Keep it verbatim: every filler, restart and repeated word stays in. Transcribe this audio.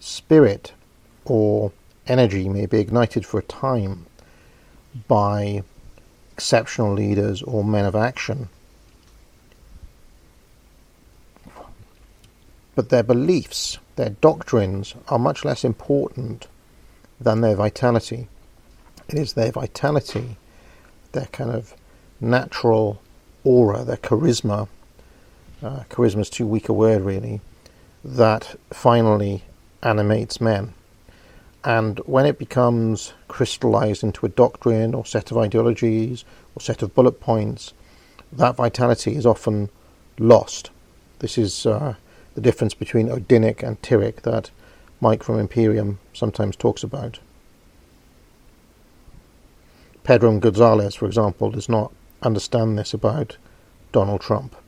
spirit or energy may be ignited for a time by exceptional leaders or men of action, but their beliefs, their doctrines are much less important than their vitality. It is their vitality, their kind of natural aura, their charisma, uh, charisma is too weak a word really, that finally animates men. And when it becomes crystallized into a doctrine or set of ideologies or set of bullet points, that vitality is often lost. This is uh, the difference between Odinic and Tyrrhic that Mike from Imperium sometimes talks about. Pedram Gonzalez, for example, does not understand this about Donald Trump.